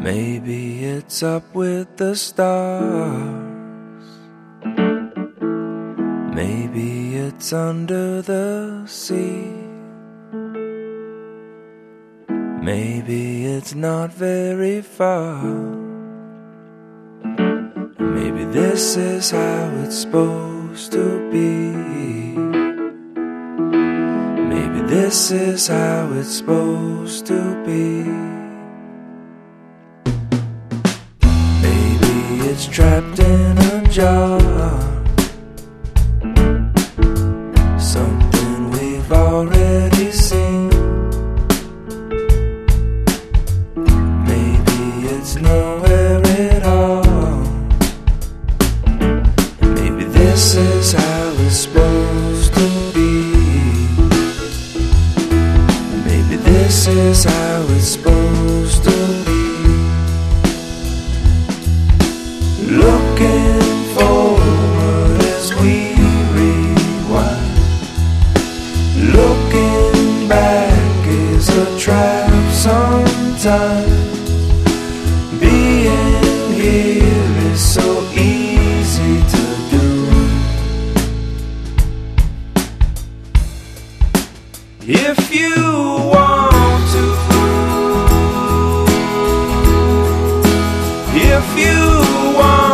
Maybe it's up with the stars. Maybe it's under the sea. Maybe it's not very far. Maybe this is how it's supposed to be. Maybe this is how it's supposed to be. Maybe it's trapped in a jar, something we've already seen. Maybe it's nowhere at all. Maybe this is how it's supposed to be. Maybe this is how it's supposed to be. Looking forward as we rewind. Looking back is a trap sometimes. Being here is so easy to do. If you want to, if you want